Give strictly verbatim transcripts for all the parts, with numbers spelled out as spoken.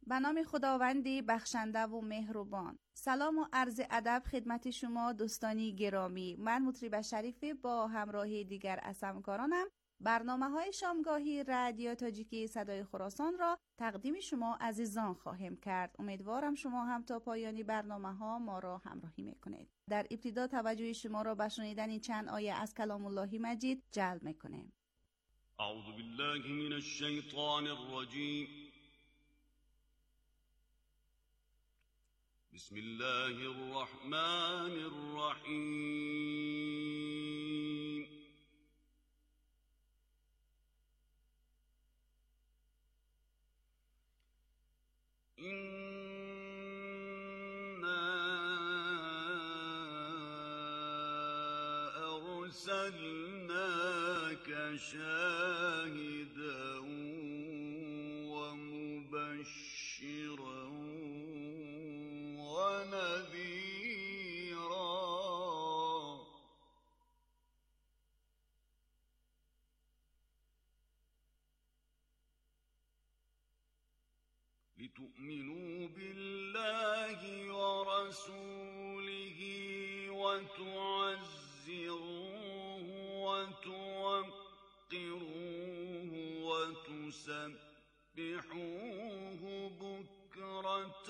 به نام خداوندی بخشنده و مهربان. سلام و عرض ادب خدمت شما دوستانی گرامی. من مطرب شریفی با همراهی دیگر از همکارانم برنامه های شامگاهی رادیو تاجیکی صدای خراسان را تقدیم شما عزیزان خواهیم کرد. امیدوارم شما هم تا پایانی برنامه ها ما را همراهی میکنید. در ابتدا توجه شما را به شنیدن چند آیه از کلام الله مجید جلب میکنیم. اعوذ بالله من الشیطان الرجیم. بسم الله الرحمن الرحیم. إنا أرسلناك شاهدا ومبشرا ونذيرا لتؤمنوا بالله ورسوله وتعزروه وتوقروه وتسبحوه بكرة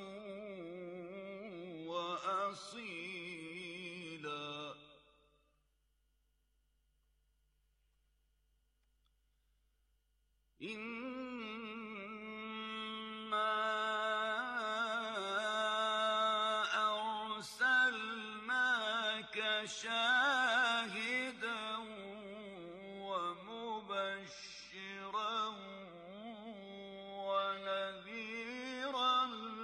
وأصيلا. شاهدا ومبشرا ونذيرا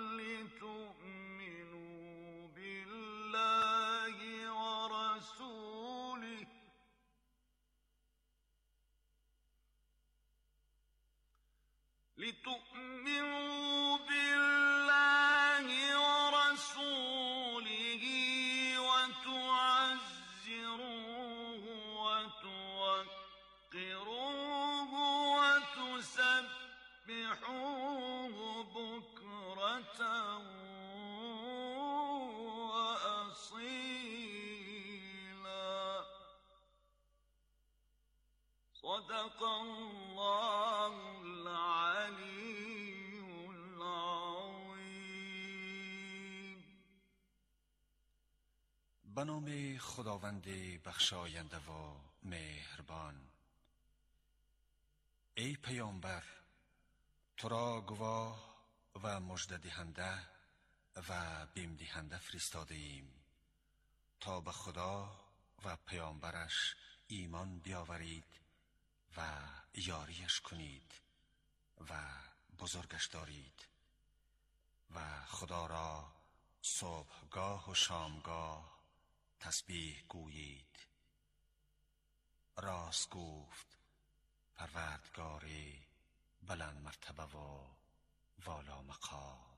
لتؤمنوا بالله ورسوله لتؤمنوا بالله ورسوله وتعزروه وتوقروه وتسبحوه بكرة وأصيلا. صدق الله العلي العظيم. به نام خداوند بخشاینده و مهربان. ای پیامبر، تو را گواه و مژده دهنده و بیم دهنده فرستاده ایم تا به خدا و پیامبرش ایمان بیاورید و یاریش کنید و بزرگش دارید و خدا را صبحگاه و شامگاه تسبیح گویید. راست گفت پروردگاری بلند مرتبه و والا مقام.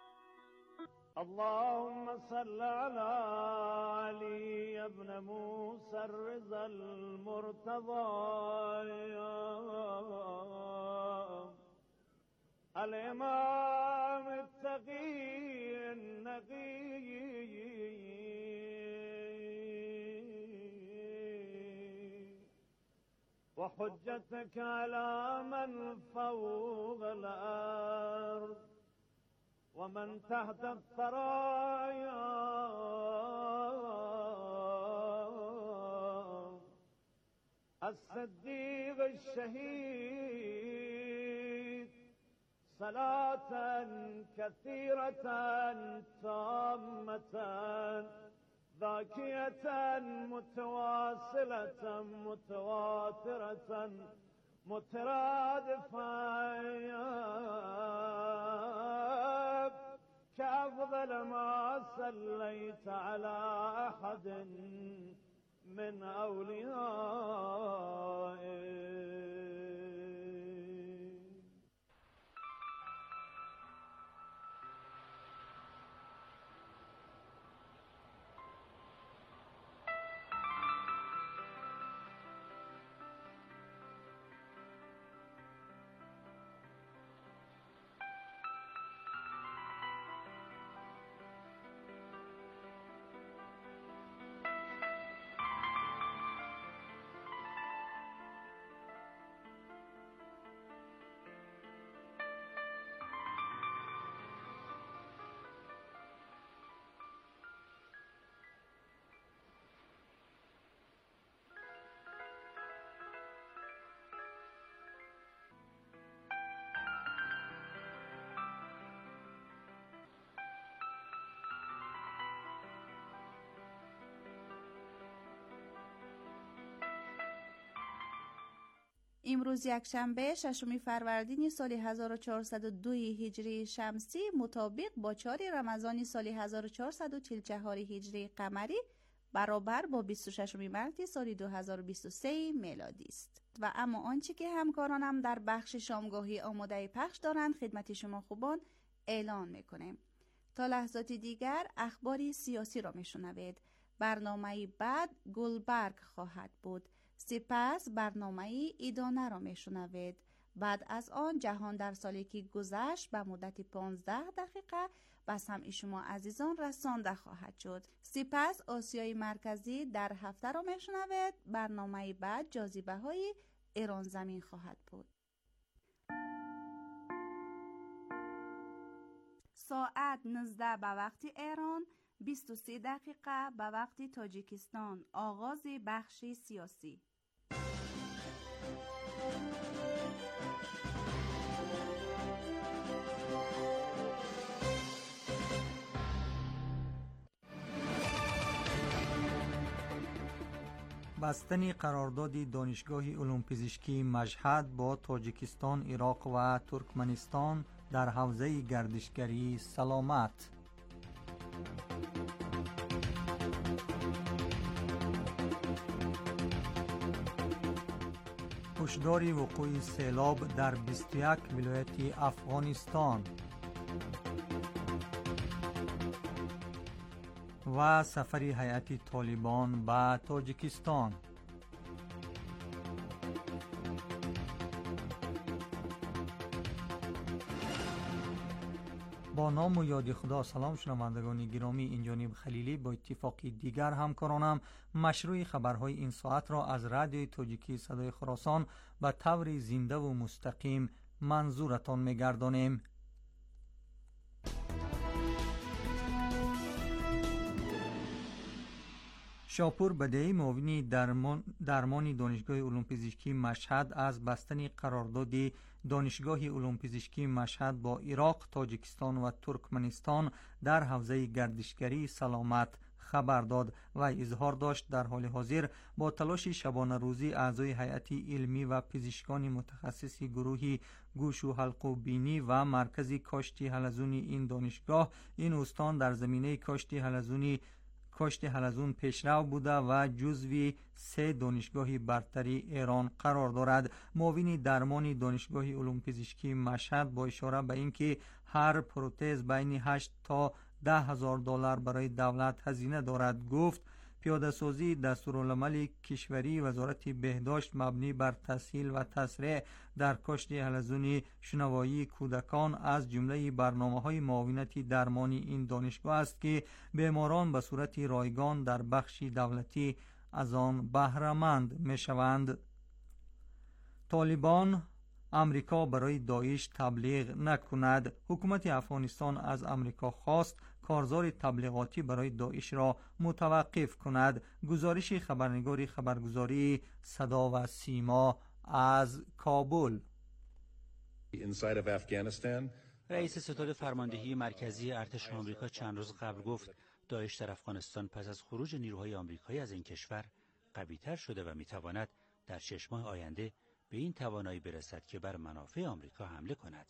اللهم صل على علي ابن موسى الرضا المرتضى الإمام التقي النقي وحجتك على من فوق الأرض ومن تحت الثرايا الصديق الشهيد صلاة كثيرة تامة ذاكية متواصلة متواترة مترادفة كأفضل ما صليت على أحد من أوليائك. امروز یکشنبه ششم فروردین سال هزار و چهارصد و دو هجری شمسی مطابق با چهار رمضان سال هزار و چهارصد و چهل و چهار هجری قمری برابر با بیست و ششم مارس سال دو هزار و بیست و سه میلادی است. و اما آنچه که همکارانم در بخش شامگاهی آماده پخش دارند خدمت شما خوبان اعلان میکنیم. تا لحظات دیگر اخباری سیاسی را میشنوید. برنامه بعد گلبرگ خواهد بود. سپس برنامه ایدانه را میشنوید. بعد از آن جهان در سالی که گذشت به مدت پانزده دقیقه به سمع شما عزیزان رسانده خواهد شد. سپس آسیای مرکزی در هفته را میشنوید. برنامه بعد جاذبه های ایران زمین خواهد بود. ساعت نوزده به وقت ایران، بیست و سه دقیقه به وقت تاجیکستان. آغاز بخش سیاسی. بستن قرارداد دانشگاه علوم پزشکی مشهد با تاجیکستان، عراق و ترکمنستان در حوزه گردشگری سلامت. هشدار وقوع سیلاب در بیست و یک ولایت افغانستان و سفر هیئت طالبان به تاجیکستان. با نام و یاد خدا. سلام شنوندگان گرامی، این جانب خلیلی با اتفاقی دیگر همکارانم مشروع خبرهای این ساعت را از رادیوی تاجیکی صدای خراسان به طور زنده و مستقیم منظورتان می‌گردانیم. شاپور بدهی معاونی درمان درمانی دانشگاه علوم پزشکی مشهد از بستن قرارداد دانشگاه علوم پزشکی مشهد با عراق، تاجیکستان و ترکمنستان در حوزه گردشگری سلامت خبر داد و اظهار داشت در حال حاضر با تلاش شبانه روزی اعضای هیئت علمی و پزشکان متخصص گروه گوش و حلق و بینی و مرکز کاشت حلزونی این دانشگاه، این استان در زمینه کاشت حلزونی کاشت حلزون پیشرو بوده و جزوی سه دانشگاه برتری ایران قرار دارد. معاون درمانی دانشگاه علوم پزشکی مشهد با اشاره به اینکه هر پروتز بین هشت تا ده هزار دلار برای دولت هزینه دارد گفت پیاده سازی دستورالعمل کشوری وزارت بهداشت مبنی بر تسهیل و تسریع در کاشت حلزون شنوایی کودکان از جمله برنامه‌های معاونت درمانی این دانشگاه است که بیماران به صورت رایگان در بخش دولتی از آن بهره‌مند می‌شوند. طالبان امریکا برای داعش تبلیغ نکند. حکومت افغانستان از امریکا خواست کارزار تبلیغاتی برای داعش را متوقف کند. گزارش خبرنگار خبرگزاری صدا و سیما از کابل. رئیس ستاد فرماندهی مرکزی ارتش آمریکا چند روز قبل گفت داعش در افغانستان پس از خروج نیروهای آمریکایی از این کشور قوی‌تر شده و می‌تواند در شش ماه آینده به این توانایی برسد که بر منافع آمریکا حمله کند.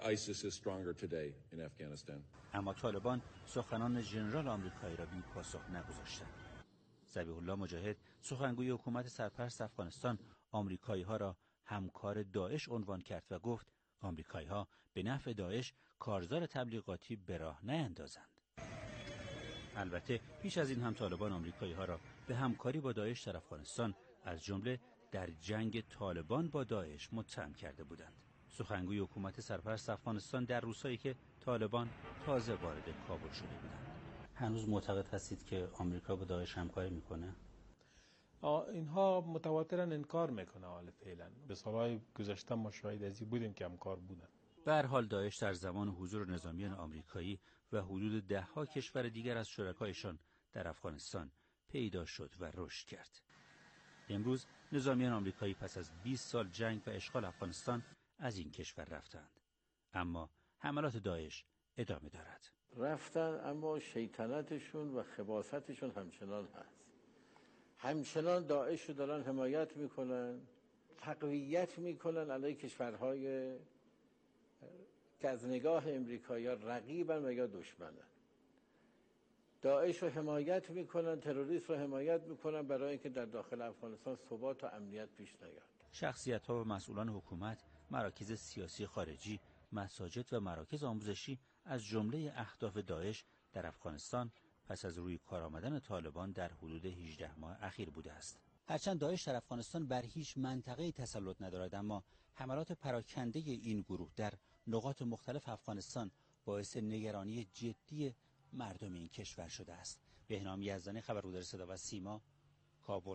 اما طالبان سخنان ژنرال آمریکایی را بی پاسخ نگذاشتند. ذبیح الله مجاهد سخنگوی حکومت سرپرست افغانستان آمریکایی ها را همکار داعش عنوان کرد و گفت آمریکایی ها به نفع داعش کارزار تبلیغاتی به راه نیندازند. البته پیش از این هم طالبان آمریکایی ها را به همکاری با داعش در افغانستان از جمله در جنگ طالبان با داعش متهم کرده بودند. سخنگوی حکومت سرپرست افغانستان در روزهایی که طالبان تازه وارد کابل شده بودند. هنوز معتقد هستید که آمریکا با داعش همکاری میکنه؟ اینها متواترا انکار میکنه. حال فعلا به سالهای گذشته ما شاهد از این بودیم که همکار بودن. به هر حال داعش در زمان حضور نظامیان آمریکایی و حدود ده ها کشور دیگر از شرکایشان در افغانستان پیدا شد و رشد کرد. امروز نظامیان آمریکایی پس از بیست سال جنگ و اشغال افغانستان از این کشور رفتند، اما حملات داعش ادامه دارد. رفتن اما شیطنتشون و خباثتشون همچنان هست. همچنان داعش رو دارن حمایت میکنن، تقویت میکنن علیه کشورهای که از نگاه امریکایی‌ها رقیبن و یا دشمنن. داعش رو حمایت میکنن، تروریست رو حمایت میکنن برای اینکه در داخل افغانستان ثبات و امنیت پیش نیاد. شخصیت‌ها و مسئولان حکومت، مراکز سیاسی خارجی، مساجد و مراکز آموزشی از جمله اهداف داعش در افغانستان پس از روی کار آمدن طالبان در حدود هجده ماه اخیر بوده است. هرچند داعش در افغانستان بر هیچ منطقه‌ای تسلط ندارد، اما حملات پراکنده این گروه در نقاط مختلف افغانستان باعث نگرانی جدی مردم این کشور شده است. بهنام یزدانی، خبرگزاری صدا و سیما، کابل.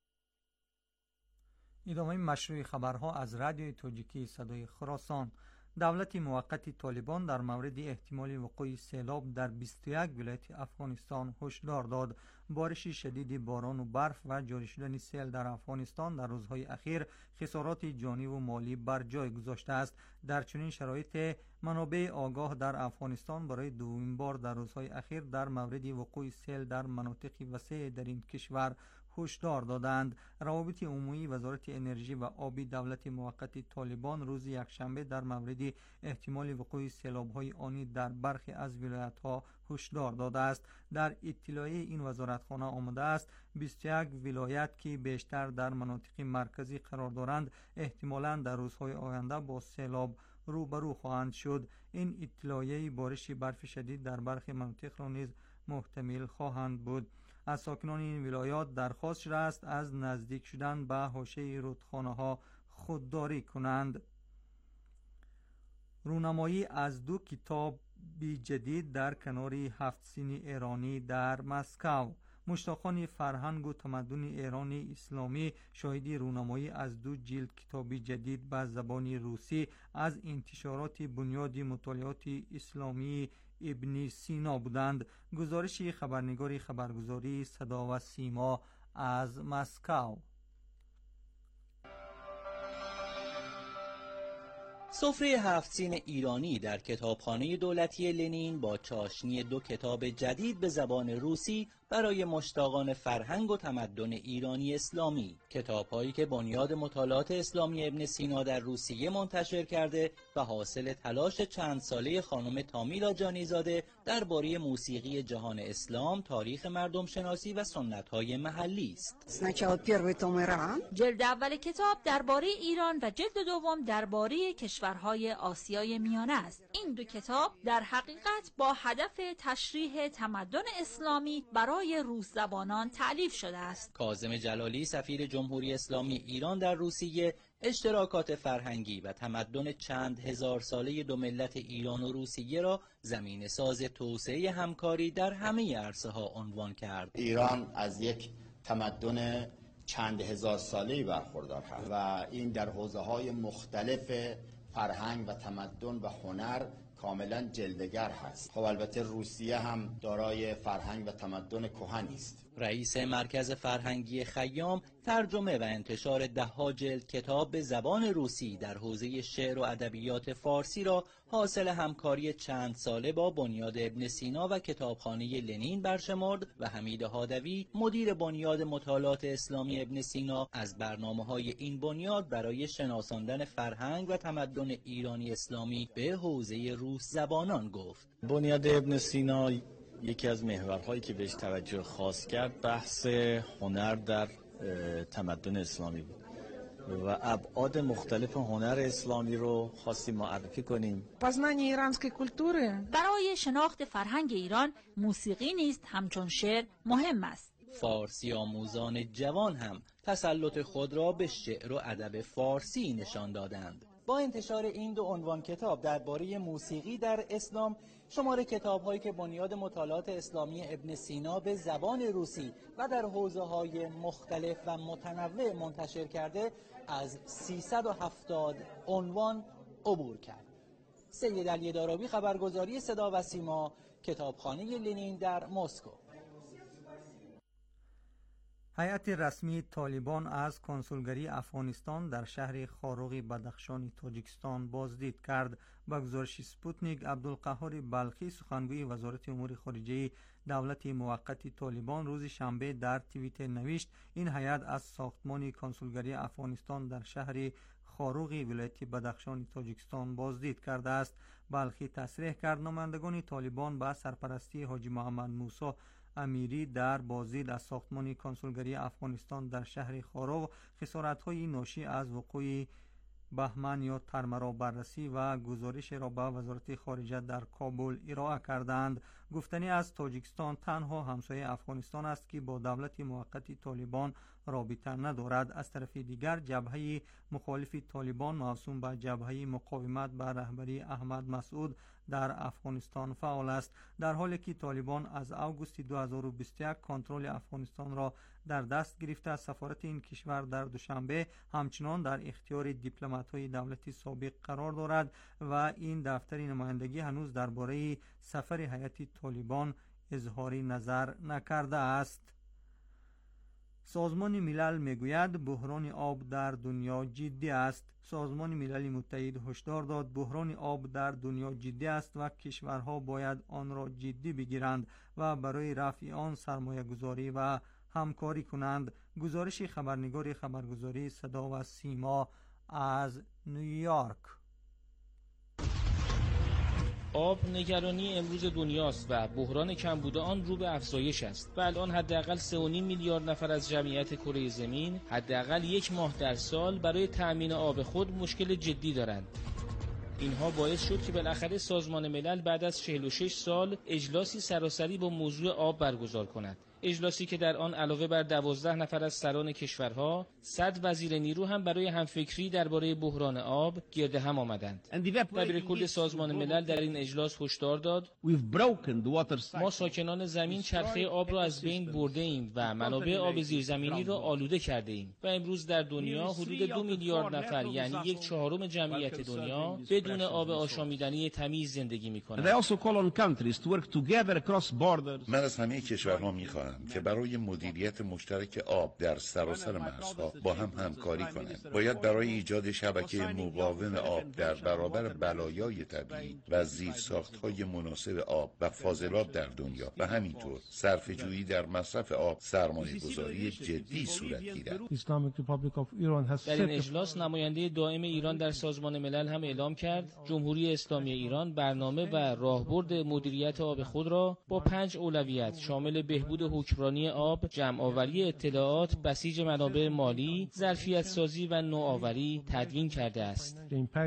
ادامه مشروع خبرها از رادیوی تاجیکی صدای خراسان. دولت موقت طالبان در مورد احتمال وقوع سیلاب در بیست و یک ولایت افغانستان هشدار داد. بارش شدید باران و برف و جاری شدن سیل در افغانستان در روزهای اخیر خسارات جانی و مالی بر جای گذاشته است. در چنین شرایط منابع آگاه در افغانستان برای دومین بار در روزهای اخیر در مورد وقوع سیل در مناطق وسیع در این کشور هشدار دادند. روابط عمومی وزارت انرژی و آبی دولت موقت طالبان روز یکشنبه در مورد احتمال وقوع سیلاب‌های آنی در برخی از ولایت‌ها هشدار داده است. در اطلاعیه این وزارتخانه آمده است بیست و یک ولایت که بیشتر در مناطق مرکزی قرار دارند احتمالاً در روزهای آینده با سیلاب روبرو خواهند شد. این اطلاعیه بارش برف شدید در برخی مناطق را نیز محتمل خواهند بود. از ساکنان این ولایات درخواست شده است از نزدیک شدن به حاشیه رودخانه‌ها خودداری کنند. رونمایی از دو کتاب جدید در کنار هفت سین ایرانی در مسکو. مشتاقان فرهنگ و تمدن ایران اسلامی شاهدی رونمایی از دو جلد کتاب جدید به زبان روسی از انتشارات بنیاد مطالعات اسلامی ابن سینا بودند. گزارش خبرنگار خبرگزاری صدا و سیما از مسکو. سفره هفت سین ایرانی در کتابخانه دولتی لنین با چاشنی دو کتاب جدید به زبان روسی برای مشتاقان فرهنگ و تمدن ایرانی اسلامی. کتاب‌هایی که بنیاد مطالعات اسلامی ابن سینا در روسیه منتشر کرده و حاصل تلاش چند ساله خانم تامیلا جانیزاده درباره موسیقی جهان اسلام، تاریخ مردم شناسی و سنت‌های محلی است. جلد اول کتاب درباره ایران و جلد دوم درباره کشورهای آسیای میانه است. این دو کتاب در حقیقت با هدف تشریح تمدن اسلامی برای روس زبانان تألیف شده است. کاظم جلالی، سفیر جمهوری اسلامی ایران در روسیه، اشتراکات فرهنگی و تمدن چند هزار ساله دو ملت ایران و روسیه را زمینه ساز توسعه همکاری در همه عرصه ها عنوان کرد. ایران از یک تمدن چند هزار ساله‌ای برخوردار هست و این در حوزه‌های مختلف فرهنگ و تمدن و هنر کاملا جلوه‌گر هست. خب البته روسیه هم دارای فرهنگ و تمدن کهنی است. رئیس مرکز فرهنگی خیام ترجمه و انتشار ده‌ها جلد کتاب به زبان روسی در حوزه شعر و ادبیات فارسی را حاصل همکاری چند ساله با بنیاد ابن سینا و کتابخانه لنین برشمرد و حمید هادوی، مدیر بنیاد مطالعات اسلامی ابن سینا، از برنامه‌های این بنیاد برای شناساندن فرهنگ و تمدن ایرانی اسلامی به حوزه روس زبانان گفت. بنیاد ابن سینا یکی از محورهایی که بهش توجه خاص کرد بحث هنر در تمدن اسلامی بود و ابعاد مختلف هنر اسلامی رو خواستیم معرفی کنیم. پزنانی ایرانسکی کلتوره. برای شناخت فرهنگ ایران موسیقی نیست همچون شعر مهم است. فارسی آموزان جوان هم تسلط خود را به شعر و ادب فارسی نشان دادند. با انتشار این دو عنوان کتاب درباره موسیقی در اسلام، شمار کتاب‌هایی که بنیاد مطالعات اسلامی ابن سینا به زبان روسی و در حوزه‌های مختلف و متنوع منتشر کرده از سیصد و هفتاد عنوان عبور کرد. سید علی دارابی، خبرگزاری صدا و سیما، کتابخانه لنین در مسکو. هیئت رسمی طالبان از کنسولگری افغانستان در شهر خاروغ بدخشان تاجیکستان بازدید کرد. با گزارش سپوتنیک، عبدالقهار بلخی سخنگوی وزارت امور خارجه دولت موقت طالبان روز شنبه در توییتر نوشت این هیئت از ساختمان کنسولگری افغانستان در شهر خاروغ ولایت بدخشان تاجیکستان بازدید کرده است. بلخی تصریح کرد نمایندگان طالبان با سرپرستی حاجی محمد موسی امیری در بازدید از ساختمان کنسولگری افغانستان در شهر خاروغ خسارت‌های ناشی از وقوع بهمن یا ترمه را بررسی و گزارش را به وزارت خارجه در کابل ارائه کردند. گفتنی از تاجیکستان تنها همسایه افغانستان است که با دولت موقت طالبان رابطه ندارد. از طرف دیگر جبهه مخالف طالبان موسوم به جبهه مقاومت به رهبری احمد مسعود در افغانستان فعال است، در حالی که طالبان از آگوست دو هزار و بیست و یک کنترل افغانستان را در دست گرفته. سفارت این کشور در دوشنبه همچنان در اختیار دیپلمات‌های دولتی سابق قرار دارد و این دفتر نمایندگی هنوز درباره سفر هیئت طالبان اظهار نظر نکرده است. سازمان ملل میگوید بحران آب در دنیا جدی است. سازمان ملل متحد هشدار داد بحران آب در دنیا جدی است و کشورها باید آن را جدی بگیرند و برای رفع آن سرمایه گذاری و همکاری کنند. گزارش خبرنگار خبرگزاری صدا و سیما از نیویورک. آب نگرانی امروز دنیاست و بحران کمبود آن رو به افزایش است و الان حداقل سه و نیم میلیارد نفر از جمعیت کره زمین حداقل یک ماه در سال برای تأمین آب خود مشکل جدی دارند. اینها باعث شد که بالاخره سازمان ملل بعد از چهل و شش سال اجلاسی سراسری با موضوع آب برگزار کند. اجلاسی که در آن علاوه بر دوازده نفر از سران کشورها، صد وزیر نیرو هم برای همفکری درباره بحران آب گرد هم آمدند. دبیر کل سازمان ملل در این اجلاس هشدار داد ما ساکنان زمین چرخه آب را از بین برده ایم و منابع آب زیرزمینی را آلوده کرده ایم و امروز در دنیا حدود دو میلیارد نفر یعنی یک چهارم جمعیت دنیا بدون آب آشامیدنی تمیز زندگی می‌کنند. من از همه کشورها می‌خواهم که برای مدیریت مشترک آب در سراسر مرزها با هم همکاری کنند. باید برای ایجاد شبکه مقاوم آب در برابر بلایای طبیعی و زیرساخت‌های مناسب آب و فاضلاب در دنیا و همینطور صرفه‌جویی در مصرف آب سرمایه‌گذاری جدی صورت گیرد. در این اجلاس نماینده دائم ایران در سازمان ملل هم اعلام کرد جمهوری اسلامی ایران برنامه و راهبرد مدیریت آب خود را با پنج اولویت شامل بهبود حکمرانی آب، جمع‌آوری اطلاعات، بسیج منابع مالی، ظرفیت سازی و نوآوری تدوین کرده است.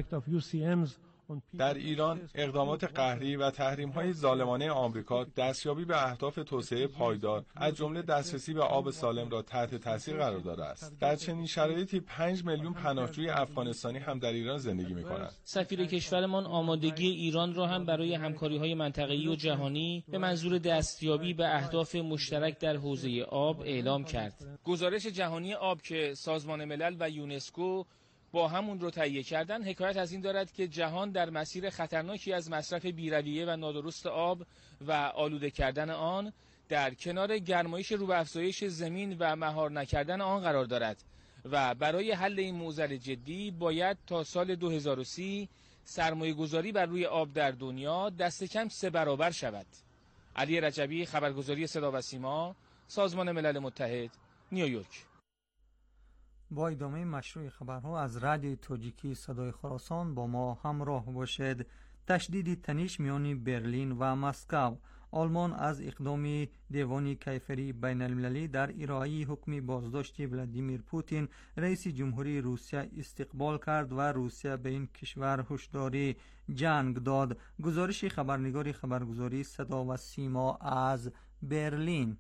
در ایران اقدامات قهری و تحریم‌های ظالمانه آمریکا دستیابی به اهداف توسعه پایدار از جمله دسترسی به آب سالم را تحت تاثیر قرار داده است. در چنین شرایطی پنج میلیون پناهجوی افغانستانی هم در ایران زندگی می‌کنند. سفیر کشورمان آمادگی ایران را هم برای همکاری‌های منطقه‌ای و جهانی به منظور دستیابی به اهداف مشترک در حوزه آب اعلام کرد. گزارش جهانی آب که سازمان ملل و یونسکو با همون رو تهیه کردن حکایت از این دارد که جهان در مسیر خطرناکی از مصرف بی‌رویه و نادرست آب و آلوده کردن آن در کنار گرمایش رو به افزایش زمین و مهار نکردن آن قرار دارد و برای حل این معضل جدی باید تا سال دو هزار و سی سرمایه گذاری بر روی آب در دنیا دست کم سه برابر شود. علی رجبی، خبرگزاری صدا و سیما، سازمان ملل متحد، نیویورک. با ادامه مشروع خبرها از رادیو تاجیکی صدای خراسان با ما همراه باشید. تشدید تنش میان برلین و مسکو. آلمان از اقدام دیوان کیفری بین المللی در ارائه حکم بازداشت ولادیمیر پوتین رئیس جمهوری روسیه استقبال کرد و روسیه به این کشور هشداری جنگ داد. گزارش خبرنگار خبرگزاری صدا و سیما از برلین.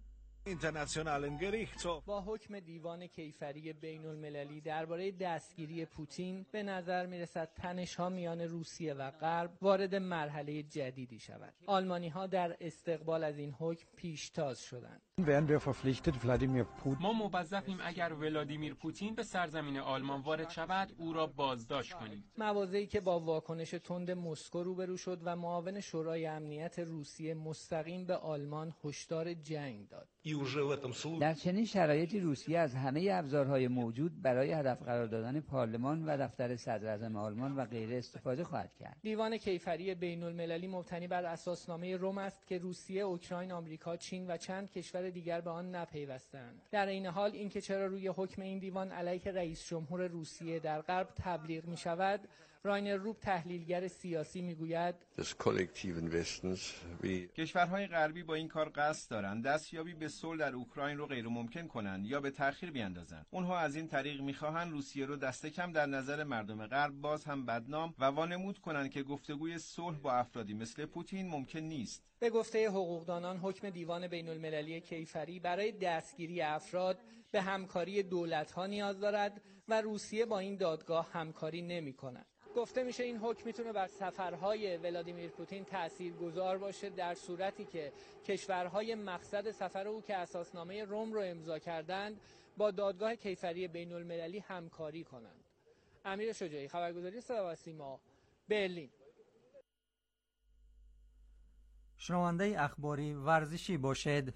با حکم دیوان کیفری بین المللی درباره دستگیری پوتین به نظر می رسد تنش ها میان روسیه و غرب وارد مرحله جدیدی شود. آلمانی ها در استقبال از این حکم پیشتاز شدند. ما موظفیم اگر ولادیمیر پوتین به سرزمین آلمان وارد شود او را بازداشت کنیم. مواضعی که با واکنش تند مسکو روبرو شد و معاون شورای امنیت روسیه مستقیم به آلمان هشدار جنگ داد. در چنین شرایطی روسیه از همه ابزارهای موجود برای هدف قرار دادن پارلمان و دفتر صدراعظم آلمان و غیره استفاده خواهد کرد. دیوان کیفری بین المللی مبتنی بر اساسنامه روم است که روسیه، اوکراین، آمریکا، چین و چند کشور دیگر به آن نپیوستند. در این حال اینکه چرا روی حکم این دیوان علیه رئیس جمهور روسیه در غرب تبلیغ می شود، راینر روب تحلیلگر سیاسی میگوید کشورهای غربی با این کار قصد دارند دستیابی به صلح در اوکراین رو غیر ممکن کنند یا به تأخیر بیاندازند. اونها از این طریق میخواهند روسیه رو دست کم در نظر مردم غرب باز هم بدنام و وانمود کنند که گفتگوی صلح با افرادی مثل پوتین ممکن نیست. به گفته حقوقدانان حکم دیوان بین المللی کیفری برای دستگیری افراد به همکاری دولت‌ها نیاز دارد و روسیه با این دادگاه همکاری نمی‌کند. گفته میشه این حکم میتونه بر سفرهای ولادیمیر پوتین تاثیرگذار باشه در صورتی که کشورهای مقصد سفر او که اساسنامه روم رو امضا کردند با دادگاه کیفری بین المللی همکاری کنند. امیر شجاعی، خبرگزاری صدا و سیما، برلین. شنونده اخباری ورزشی باشد.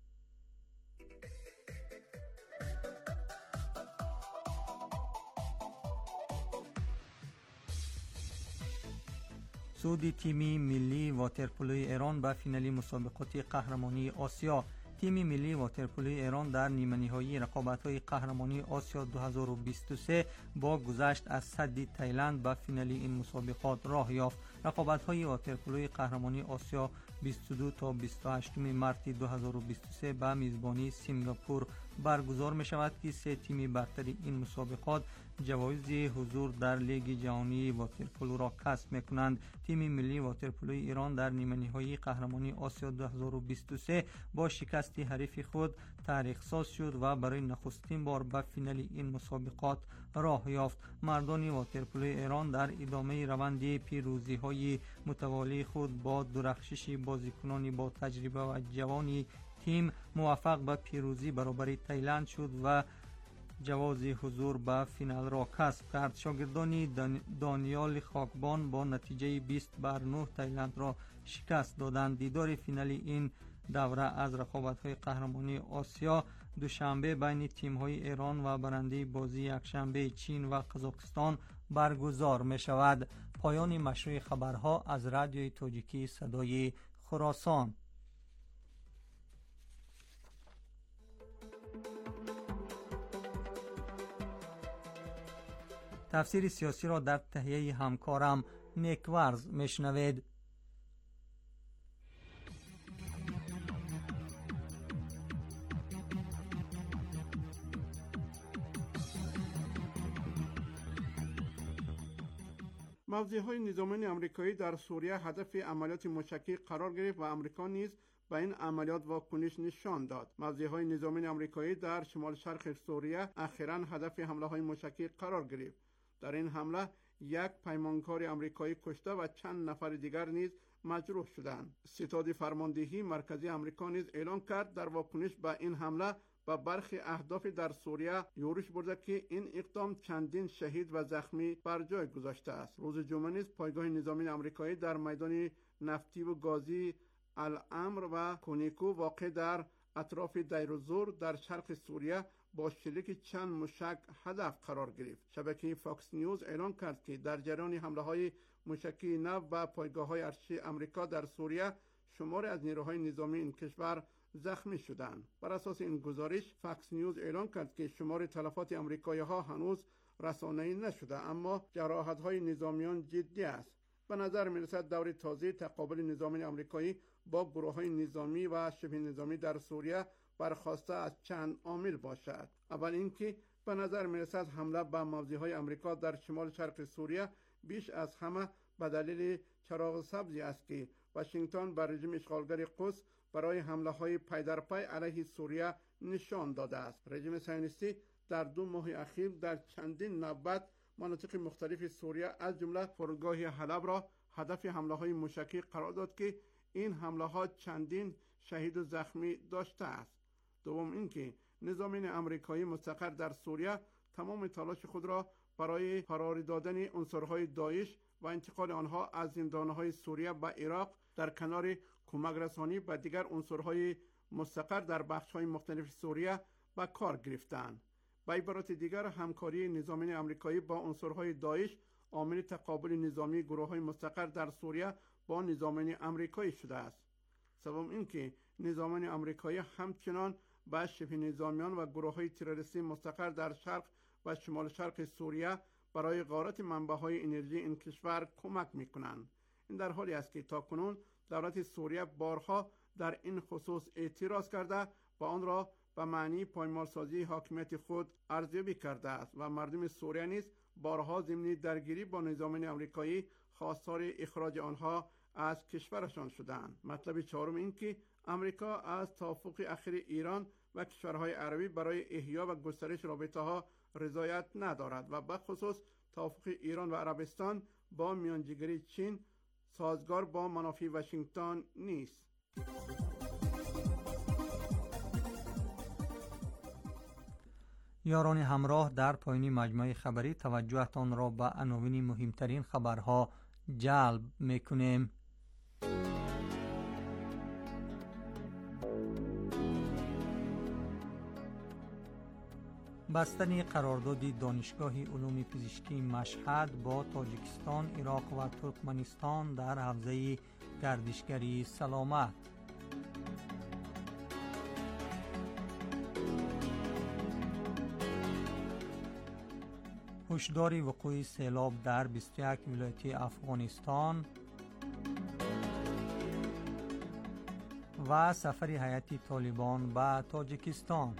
صعود تیمی ملی واترپولوی ایران به فینالی مسابقات قهرمانی آسیا. تیم ملی واترپولوی ایران در نیمه نهایی رقابت‌های قهرمانی آسیا دو هزار و بیست و سه با گذشت از صد تایلند به فینالی این مسابقات راه یافت. رقابت‌های واترپولوی قهرمانی آسیا بیست و دو تا بیست و هشت مارس دو هزار و بیست و سه به میزبانی سنگاپور برگزار می شود که سه تیم برتر این مسابقات جوایز حضور در لیگ جهانی واترپولو را کسب می کنند. تیم ملی واترپولوی ایران در نیمه نهایی قهرمانی آسیا دو هزار و بیست و سه با شکست حریف خود تاریخ ساز شد و برای نخستین بار به فینال این مسابقات راه یافت. مردان واترپولوی ایران در ادامه روند پیروزی های متوالی خود با درخشش بازیکنان با تجربه و جوانی تیم موفق به پیروزی برابر تایلند شد و جواز حضور به فینال را کسب کرد. شاگردان دانیال خاکبان با نتیجه بیست بر نه تایلند را شکست دادند. دیدار فینال این دوره از رقابت‌های قهرمانی آسیا دوشنبه بین تیم‌های ایران و برنده بازی یکشنبه چین و قزاقستان برگزار می‌شود. پایان مشروع خبرها از رادیوی تاجیکی صدای خراسان. تفسیر سیاسی را در تهیه همکارم نیکورز میشنوید. موضع‌های نظامی آمریکایی در سوریه هدف عملیات موشکی قرار گرفت و آمریکا نیز به این عملیات واکنش نشان داد. موضع‌های نظامی آمریکایی در شمال شرق سوریه اخیراً هدف حمله‌های موشکی قرار گرفت. در این حمله یک پیمانکار آمریکایی کشته و چند نفر دیگر نیز مجروح شدند. ستاد فرماندهی مرکزی آمریکا نیز اعلام کرد در واکنش به این حمله و برخی اهداف در سوریه یورش برده که این اقدام چندین شهید و زخمی بر جای گذاشته است. روز جمعه نیز پایگاه نظامی آمریکایی در میدان نفتی و گازی الامر و کونیکو واقع در اطراف دیرالزور در شرق سوریه با شلیک چند موشک هدف قرار گرفت. شبکه فاکس نیوز اعلام کرد که در جریان حمله‌های موشکی نو و پایگاه‌های ارتشی آمریکا در سوریه شماری از نیروهای نظامی این کشور زخمی شدند. بر اساس این گزارش فاکس نیوز اعلام کرد که شمار تلفات آمریکایی‌ها هنوز رسانه‌ای نشده، اما جراحت‌های نظامیان جدی است. به نظر می‌رسد دور تازه تقابل نظامی آمریکایی با گروه‌های نظامی و شبه نظامی در سوریه برخواسته از چند عامل باشد. اول اینکه به نظر می‌رسد حمله به موضع‌های آمریکا در شمال شرق سوریه بیش از همه به دلیل چراغ سبزی است که واشنگتن بر رژیم اشغالگر قدس برای حمله‌های پی در پی علیه سوریه نشان داده است. رژیم صهیونیستی در دو ماه اخیر در چندین نوبت مناطق مختلف سوریه از جمله فرودگاه حلب را هدف حمله‌های موشکی قرار داد که این حمله‌ها چندین شهید و زخمی داشته است. دوم اینکه نظامیان آمریکایی مستقر در سوریه تمام تلاش خود را برای فراری دادن عنصرهای داعش و انتقال آنها از زندانهای سوریه به عراق در کنار کمک رسانی به دیگر عنصرهای مستقر در بخش‌های مختلف سوریه به کار گرفتند. به عبارت دیگر، همکاری نظامیان آمریکایی با عنصرهای داعش عامل تقابل نظامی گروه‌های مستقر در سوریه با نظامیان آمریکایی شده است. سوم اینکه نظامیان آمریکایی همچنان به شبه نظامیان و گروه‌های تروریستی مستقر در شرق و شمال شرق سوریه برای غارت منبع‌های انرژی این کشور کمک می‌کنند. این در حالی است که تاکنون دولت سوریه بارها در این خصوص اعتراض کرده و آن را به معنی پایمالسازی حاکمیت خود ارزیابی کرده است و مردم سوریه نیز بارها ضمن درگیری با نظامیان آمریکایی خواستار اخراج آنها از کشورشان شدند. مطلب چهارم این که آمریکا از توافق اخیر ایران و کشورهای عربی برای احیا و گسترش رابطه‌ها رضایت ندارد و به خصوص توافق ایران و عربستان با میانجیگری چین سازگار با منافع واشنگتن نیست. یاران همراه، در پایین مجموعه خبری توجهتان را به عناوین مهمترین خبرها جلب میکنیم. بستن قرارداد دانشگاه علوم پزشکی مشهد با تاجیکستان، عراق و ترکمنستان در حوزه گردشگری سلامت. هشدار وقوع سیلاب در بیست و یک ولایت افغانستان و سفر هیئت طالبان به تاجیکستان.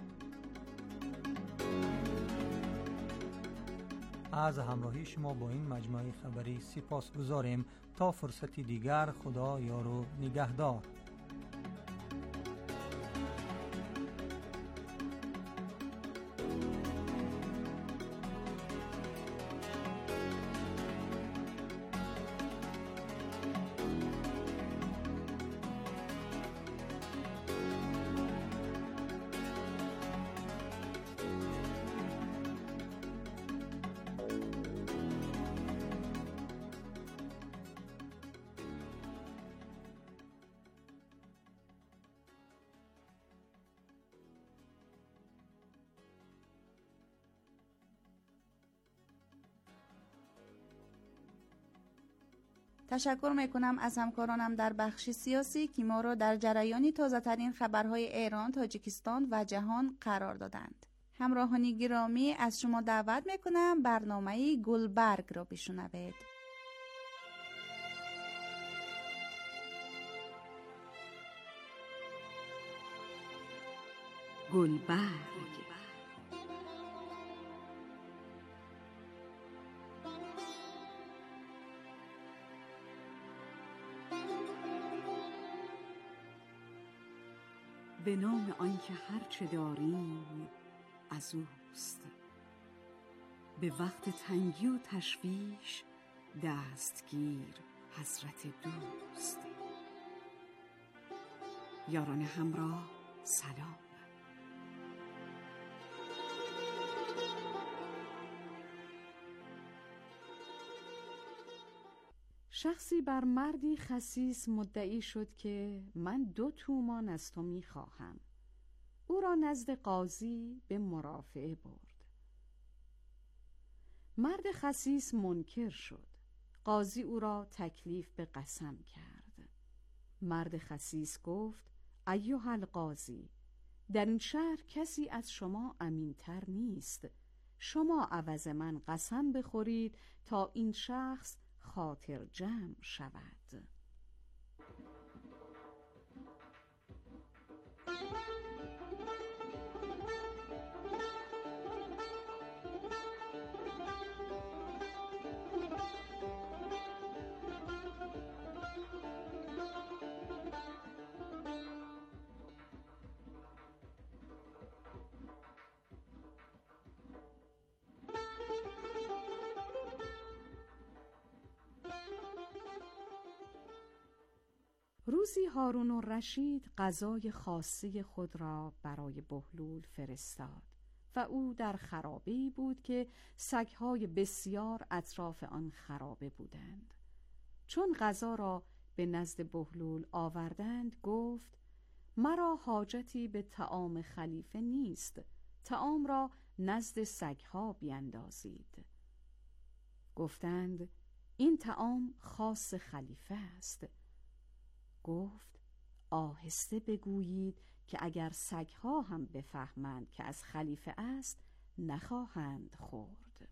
از همراهی شما با این مجموعه خبری سپاسگزاریم. تا فرصتی دیگر، خدا یار و نگهدار. تشکر میکنم از همکارانم در بخش سیاسی که ما را در جریان تازه ترین خبرهای ایران، تاجیکستان و جهان قرار دادند. همراهان گرامی، از شما دعوت میکنم برنامه گلبرگ را بشنوید. گلبرگ. به نام آنکه هر چه داریم از اوست، به وقت تنگی و تشویش دستگیر حضرت دوست. یاران همراه سلام. شخصی بر مردی خسیس مدعی شد که من دو تومان از تو می خواهم. او را نزد قاضی به مرافعه برد. مرد خسیس منکر شد. قاضی او را تکلیف به قسم کرد. مرد خسیس گفت: ایها القاضی، در این شهر کسی از شما امینتر نیست. شما عوض من قسم بخورید تا این شخص خاطر جمع شود. روزی هارون الرشید غذای خاصه خود را برای بهلول فرستاد و او در خرابه‌ای بود که سگ‌های بسیار اطراف آن خرابه بودند. چون غذا را به نزد بهلول آوردند گفت مرا حاجتی به طعام خلیفه نیست، طعام را نزد سگها بیندازید. گفتند این طعام خاص خلیفه است. گفت آهسته بگویید که اگر سگها هم بفهمند که از خلیفه است نخواهند خورد.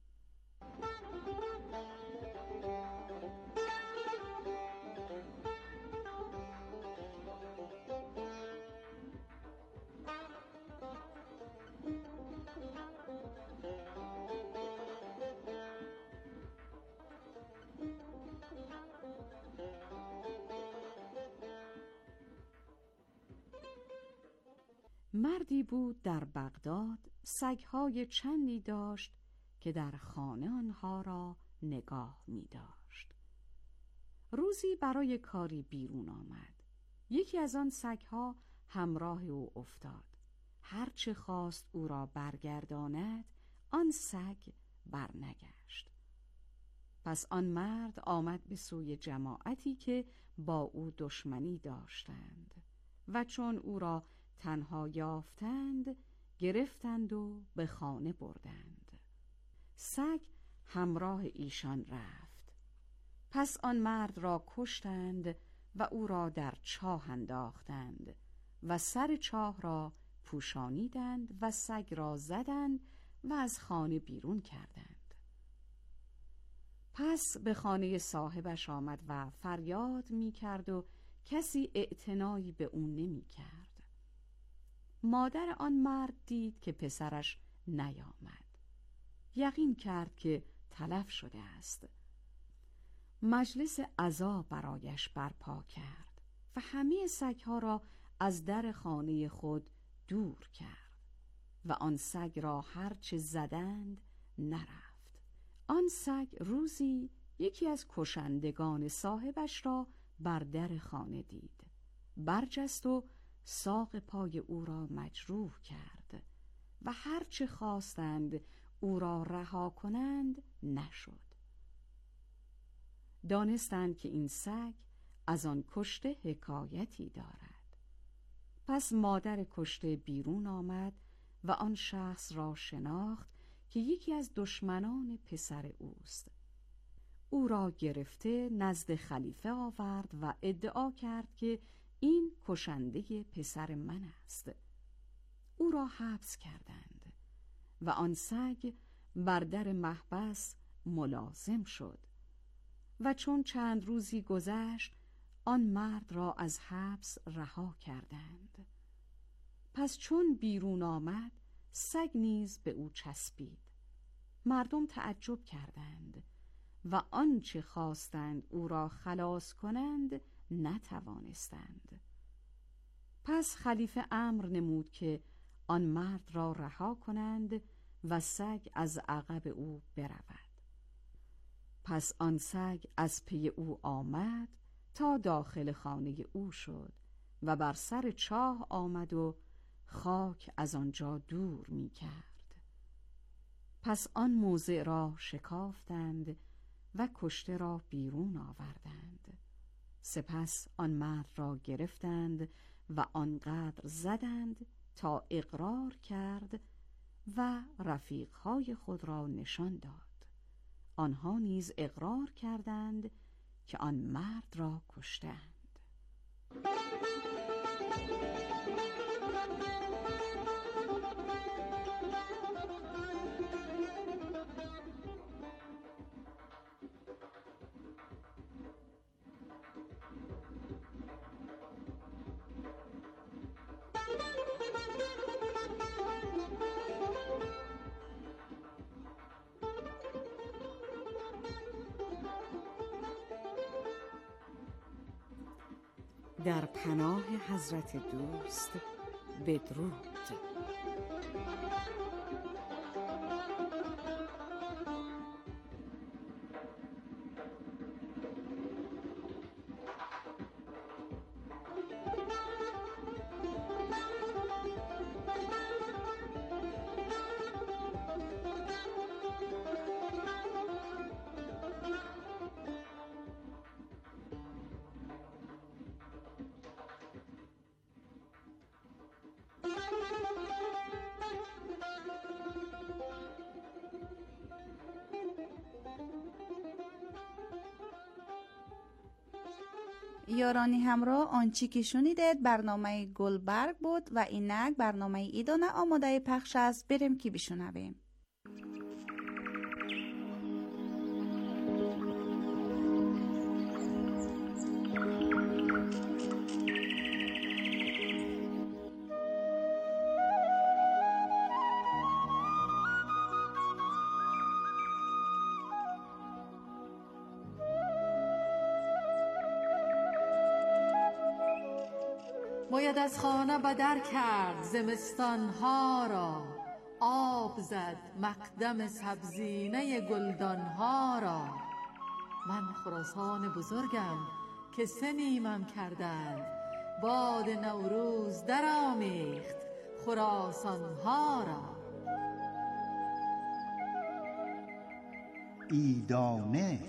مردی بود در بغداد، سگهای چندی داشت که در خانه آنها را نگاه می داشت. روزی برای کاری بیرون آمد. یکی از آن سگها همراه او افتاد. هرچه خواست او را برگرداند، آن سگ برنگشت. پس آن مرد آمد به سوی جماعتی که با او دشمنی داشتند و چون او را تنها یافتند گرفتند و به خانه بردند. سگ همراه ایشان رفت. پس آن مرد را کشتند و او را در چاه انداختند و سر چاه را پوشانیدند و سگ را زدند و از خانه بیرون کردند. پس به خانه صاحبش آمد و فریاد می کرد و کسی اعتنایی به او نمی کرد. مادر آن مرد دید که پسرش نیامد. یقین کرد که تلف شده است. مجلس عزا برایش برپا کرد و همه سگها را از در خانه خود دور کرد و آن سگ را هرچه زدند نرفت. آن سگ روزی یکی از کشندگان صاحبش را بر در خانه دید. برجست و ساق پای او را مجروح کرد و هرچه خواستند او را رها کنند نشد. دانستند که این سگ از آن کشته حکایتی دارد. پس مادر کشته بیرون آمد و آن شخص را شناخت که یکی از دشمنان پسر اوست. او را گرفته نزد خلیفه آورد و ادعا کرد که این کشنده پسر من است. او را حبس کردند و آن سگ بر در محبس ملازم شد و چون چند روزی گذشت آن مرد را از حبس رها کردند. پس چون بیرون آمد سگ نیز به او چسبید. مردم تعجب کردند و آنچه خواستند او را خلاص کنند نتوانستند. پس خلیفه امر نمود که آن مرد را رها کنند و سگ از عقب او برود. پس آن سگ از پی او آمد تا داخل خانه او شد و بر سر چاه آمد و خاک از آنجا دور می کرد. پس آن موضع را شکافتند و کشته را بیرون آوردند. سپس آن مرد را گرفتند و آنقدر زدند تا اقرار کرد و رفیقهای خود را نشان داد. آنها نیز اقرار کردند که آن مرد را کشتند. در پناه حضرت دوست بدرود. یارانی همراه، آنچی که شنیدید برنامه گلبرگ بود و اینک برنامه ایدانه آماده پخش است. بریم که بشنویم. باید از خانه بدر کرد زمستانها را، آب زد مقدم سبزینه گلدانها را. من خراسان بزرگم که سه نیمم کردند، باد نوروز در آمیخت خراسانها را. ایدانه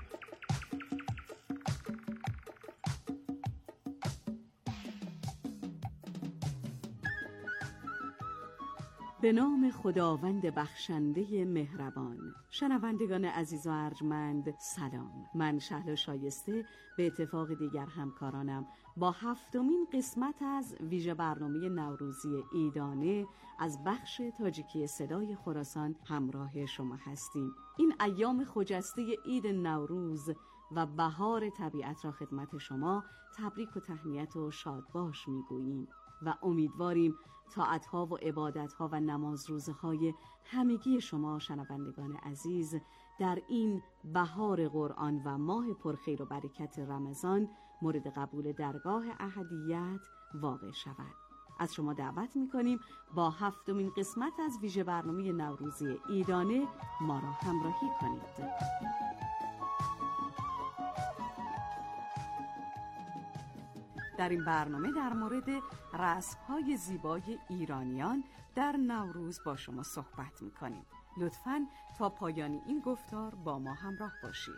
به نام خداوند بخشنده مهربان. شنوندگان عزیز و ارجمند سلام. من شهلا شایسته به اتفاق دیگر همکارانم با هفتمین قسمت از ویژه برنامه نوروزی ایدانه از بخش تاجیکی صدای خراسان همراه شما هستیم. این ایام خجسته عید نوروز و بهار طبیعت را خدمت شما تبریک و تهنیت و شادباش میگوییم و امیدواریم طاعت‌ها و عبادت‌ها و نماز روزهای همگی شما شنوندگان عزیز در این بهار قرآن و ماه پرخیر و برکت رمضان مورد قبول درگاه احدیت واقع شود. از شما دعوت می‌کنیم با هفتمین قسمت از ویژه برنامه نوروزی ایدانه ما را همراهی کنید. در این برنامه در مورد رسم‌های زیبای ایرانیان در نوروز با شما صحبت می‌کنیم. لطفاً تا پایان این گفتار با ما همراه باشید.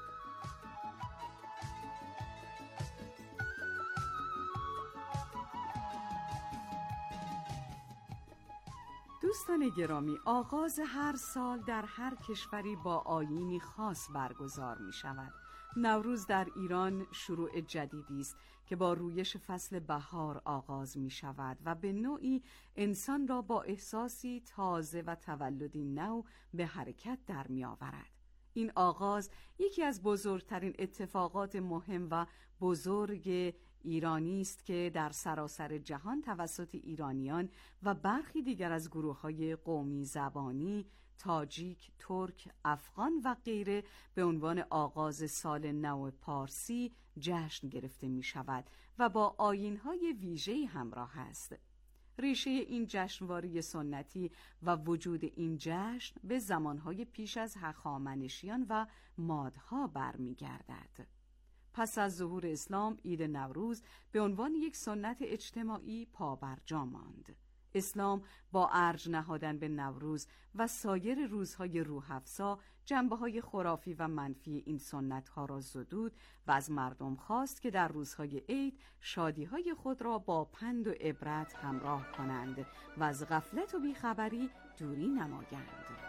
دوستان گرامی، آغاز هر سال در هر کشوری با آیینی خاص برگزار می‌شود. نوروز در ایران شروع جدیدی است که با رویش فصل بهار آغاز می شود و به نوعی انسان را با احساسی تازه و تولدی نو به حرکت در می آورد. این آغاز یکی از بزرگترین اتفاقات مهم و بزرگ ایرانی است که در سراسر جهان توسط ایرانیان و برخی دیگر از گروه‌های قومی زبانی تاجیک، ترک، افغان و غیره به عنوان آغاز سال نو پارسی جشن گرفته می شود و با آیین‌های ویژه‌ای همراه است. ریشه این جشنواری سنتی و وجود این جشن به زمانهای پیش از هخامنشیان و مادها برمیگردد. پس از ظهور اسلام، عید نوروز به عنوان یک سنت اجتماعی پابرجا ماند. اسلام با ارج نهادن به نوروز و سایر روزهای روح‌افزا جنبه‌های خرافی و منفی این سنت‌ها را زدود و از مردم خواست که در روزهای عید شادی‌های خود را با پند و عبرت همراه کنند و از غفلت و بیخبری دوری نمایند.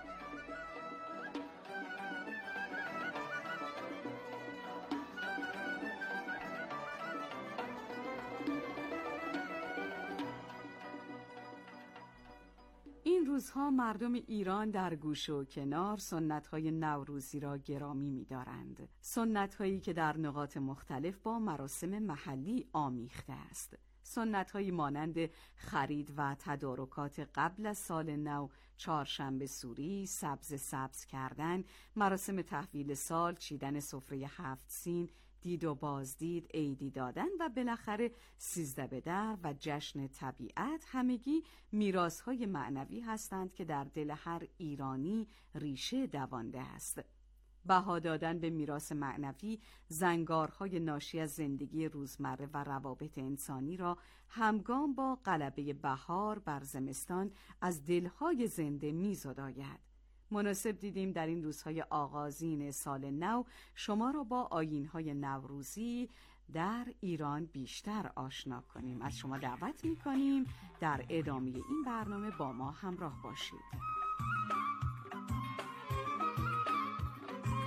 این روزها مردم ایران در گوشه و کنار سنت‌های نوروزی را گرامی می‌دارند. سنت‌هایی که در نقاط مختلف با مراسم محلی آمیخته است. سنت‌هایی مانند خرید و تدارکات قبل از سال نو، چهارشنبه سوری، سبز سبز کردن، مراسم تحویل سال، چیدن سفره هفت سین، دید و بازدید، عیدی دادن و بالاخره سیزده به در و جشن طبیعت همگی میراث‌های معنوی هستند که در دل هر ایرانی ریشه دوانده است. بها دادن به میراث معنوی زنگارهای ناشی از زندگی روزمره و روابط انسانی را همگام با غلبه بهار بر زمستان از دلهای زنده می‌زداید. مناسب دیدیم در این روزهای آغازین سال نو شما را با آیین‌های نوروزی در ایران بیشتر آشنا کنیم. از شما دعوت می‌کنیم در ادامه این برنامه با ما همراه باشید.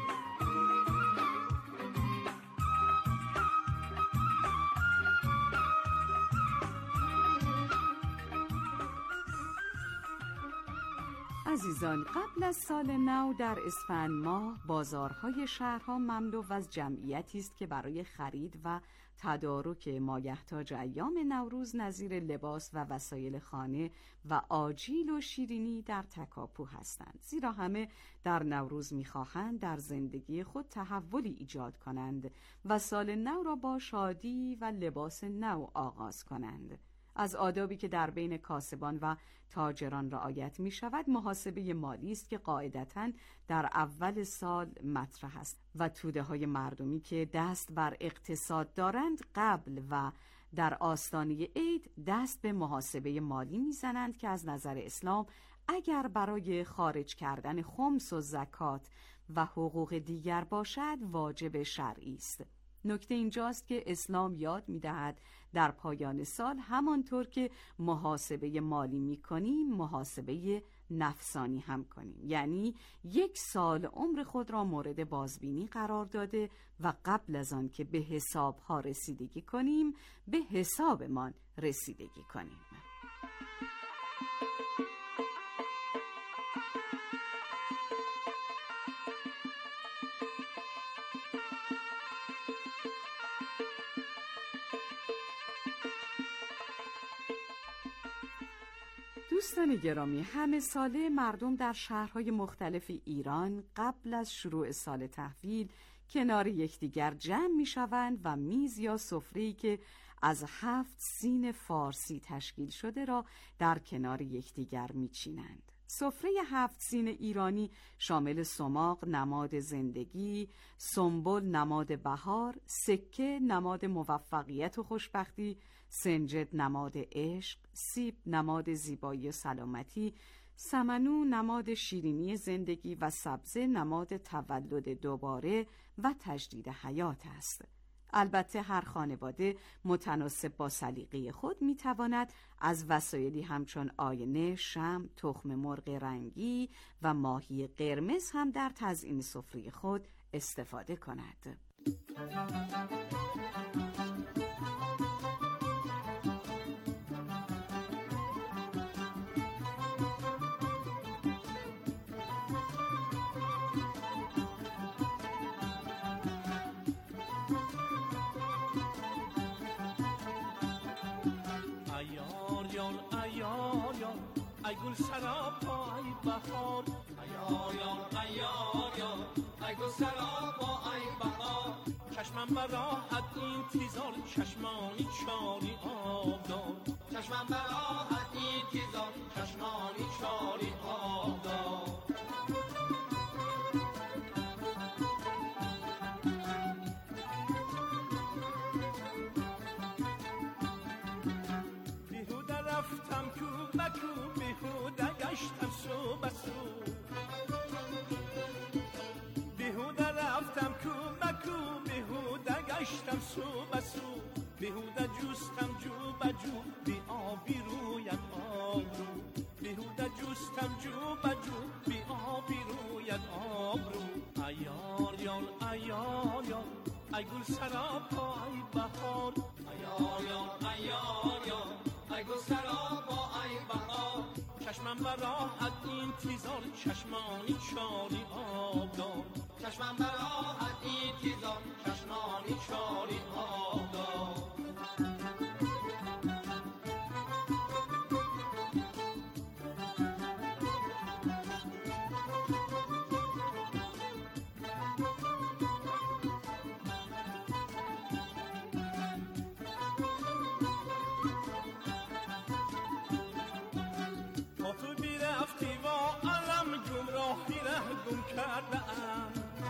عزیزان، قبل از سال نو در اسفند ماه بازارهای شهرها مملو از جمعیتی است که برای خرید و تدارک مایحتاج ایام نوروز نظیر لباس و وسایل خانه و آجیل و شیرینی در تکاپو هستند، زیرا همه در نوروز می‌خواهند در زندگی خود تحولی ایجاد کنند و سال نو را با شادی و لباس نو آغاز کنند. از آدابی که در بین کاسبان و تاجران رعایت می شود محاسبه مالی است که قاعدتاً در اول سال مطرح است و توده های مردمی که دست بر اقتصاد دارند قبل و در آستانه عید دست به محاسبه مالی می زنند که از نظر اسلام اگر برای خارج کردن خمس و زکات و حقوق دیگر باشد واجب شرعی است. نکته اینجاست که اسلام یاد می‌دهد در پایان سال همانطور که محاسبه مالی می‌کنیم محاسبه نفسانی هم کنیم، یعنی یک سال عمر خود را مورد بازبینی قرار داده و قبل از آن که به حساب‌ها رسیدگی کنیم به حسابمان رسیدگی کنیم. دوستان گرامی، همه ساله مردم در شهرهای مختلف ایران قبل از شروع سال تحویل کنار یکدیگر جمع می شوند و میز یا سفره‌ای که از هفت سین فارسی تشکیل شده را در کنار یکدیگر می چینند. سفره هفت سین ایرانی شامل سماق نماد زندگی، سنبل نماد بهار، سکه نماد موفقیت و خوشبختی، سنجد نماد عشق، سیب نماد زیبایی و سلامتی، سمنو نماد شیرینی زندگی و سبزه نماد تولد دوباره و تجدید حیات است. البته هر خانواده متناسب با سلیقه خود میتواند از وسایلی همچون آینه، شمع، تخم مرغ رنگی و ماهی قرمز هم در تزیین سفره خود استفاده کند. ای گل سراپا ای بهار، ایار یار ایار یار ای گل سراپا ای بهار، چشمم براحت این تیزار چشمانی چاری آب دار، چشمم براحت این تیزار چشمانی چاری آب دار. بیهوده رفتم کو بکو بیهوده گشتم سو بسو، بیهوده رفتم کو بکو بیهوده گشتم سو بسو، بیهوده جوستم جو بجو بی آبی رویت آبرو، بیهوده جوستم جو بجو بی آبی رویت آبرو. ایار یار ایار یار ای گل سراپا ای بهار، ایار یار ایار یار ای گل سراپا ای بهار، چشمم براحت این تیزار چشمانی چاری آب دار، چشمم براحت این تیزار چشمانی چاری آب دار. گم کردم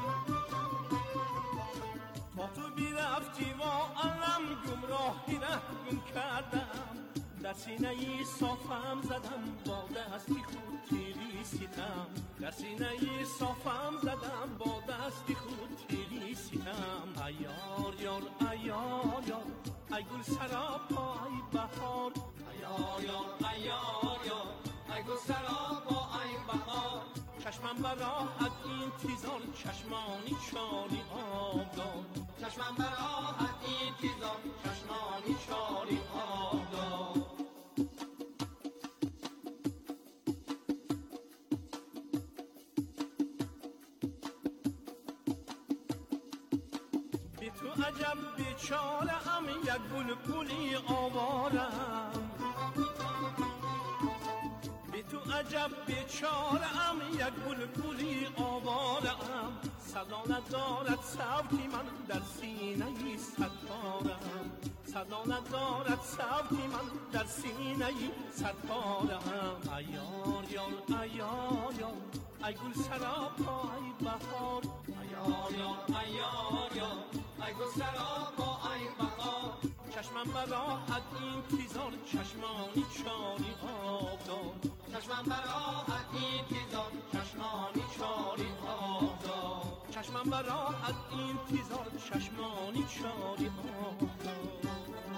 تا تو بیرفتی و علم گمراهی ره گم کردم، در سینه ای صافم زدم با دستی خود تیری سیتم، در سینه ای صافم زدم با دستی خود تیری سیتم. ایار یار ایار یار ای گل سراپا ای بهار، ایار یار ایار یار ای گل سراپا ای بهار، چشمم براحت این تیزار چشمانی چاری آب دار، چشمم براحت این تیزار چشمانی چاری آب دار. عجب بیچاره‌ام یک بلبلی آوارم بی تو عجب بیچاره‌ام یک بلبلی آوارم صدا ندارد صوتی من در سینه‌ی ستارم صدا ندارد صوتی من در سینه‌ی ستارم ایار یار ایار یار ای گل سراپا ای بهار ایار یار ایار یار ای گل سراپا ای بهار چشمم براحت این تیزار چشمانی چاری آب داد چشمم براحت این تیزار چشمانی چاری آب داد چشمم براحت این تیزار چشمانی چاری آب داد.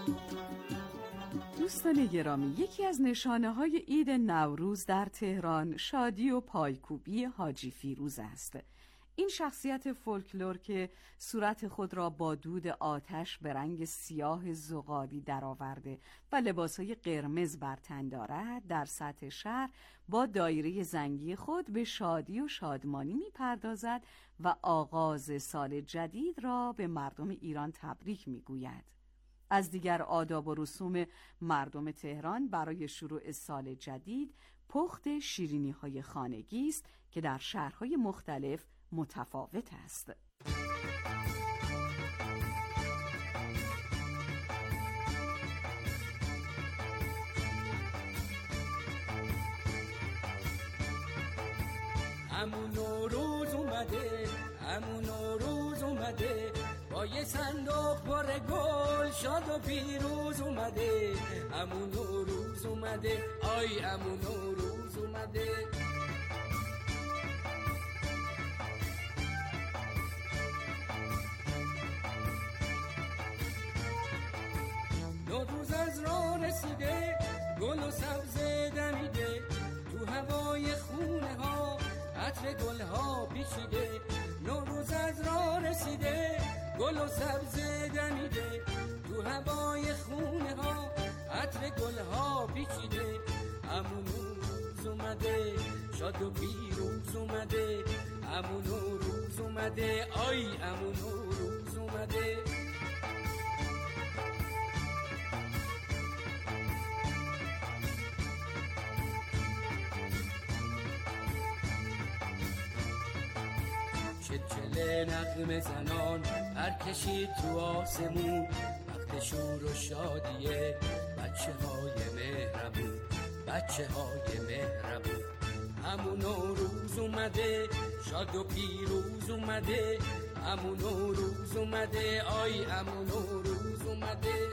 دوستان گرامی، یکی از نشانه های عید نوروز در تهران شادی و پایکوبی حاجی فیروز است. این شخصیت فولکلور که صورت خود را با دود آتش به رنگ سیاه زغالی درآورده و لباسهای قرمز بر تن دارد، در سطح شهر با دایره زنگی خود به شادی و شادمانی می‌پردازد و آغاز سال جدید را به مردم ایران تبریک می‌گوید. از دیگر آداب و رسوم مردم تهران برای شروع سال جدید پخت شیرینی‌های خانگی است که در شهرهای مختلف متفاوت است. همون نوروز اومده همون نوروز اومده با یه صندوق پر گل شاد و پیروز اومده همون نوروز اومده آی همون نوروز اومده نوروز از راه رسیده گل و سبزه دمیده تو هوای خونه ها عطر گل ها پیچیده نوروز از راه رسیده گل و سبزه دمیده تو هوای خونه ها عطر گل ها پیچیده همون نوروز اومده شاد و پیروز اومده همون نوروز اومده آی همون نوروز اومده چله نغمه زنان پر کشید تو آسمون وقت شور و شادیه بچه های مهربون بچه های مهربون همون نوروز اومده شاد و پیروز اومده همون نوروز اومده آی همون نوروز اومده.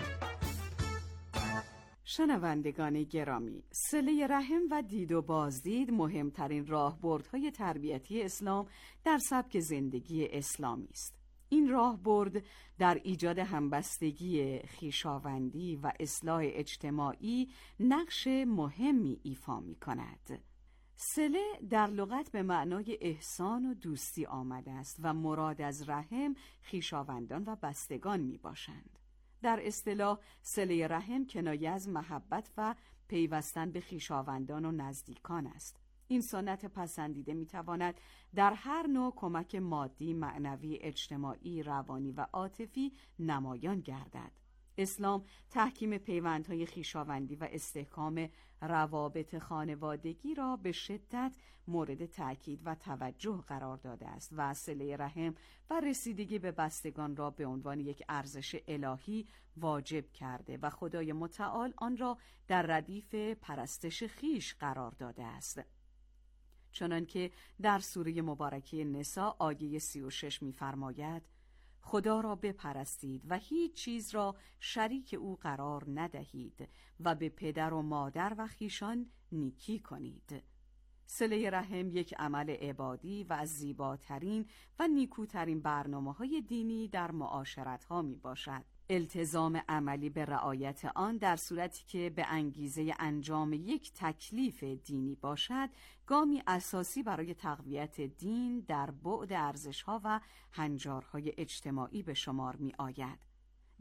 شنوندگان گرامی، صله رحم و دید و بازدید مهمترین راهبردهای تربیتی اسلام در سبک زندگی اسلامی است. این راهبرد در ایجاد همبستگی، خویشاوندی و اصلاح اجتماعی نقش مهمی ایفا می کند. صله در لغت به معنای احسان و دوستی آمده است و مراد از رحم خویشاوندان و بستگان می باشند. در اصطلاح صله رحم کنایه از محبت و پیوستن به خویشاوندان و نزدیکان است. این سنت پسندیده میتواند در هر نوع کمک مادی، معنوی، اجتماعی، روانی و عاطفی نمایان گردد. اسلام تحکیم پیوندهای خویشاوندی و استحکام روابط خانوادگی را به شدت مورد تأکید و توجه قرار داده است و صله رحم و رسیدگی به بستگان را به عنوان یک ارزش الهی واجب کرده و خدای متعال آن را در ردیف پرستش خویش قرار داده است. چنانکه در سوره مبارکه نساء آیه سی و شش می‌فرماید: خدا را بپرستید و هیچ چیز را شریک او قرار ندهید و به پدر و مادر و خویشان نیکی کنید. صله رحم یک عمل عبادی و از زیباترین و نیکوترین برنامه‌های دینی در معاشرت‌ها میباشد. التزام عملی به رعایت آن در صورتی که به انگیزه انجام یک تکلیف دینی باشد، گامی اساسی برای تقویت دین در بعد ارزش‌ها و هنجارهای اجتماعی به شمار می آید.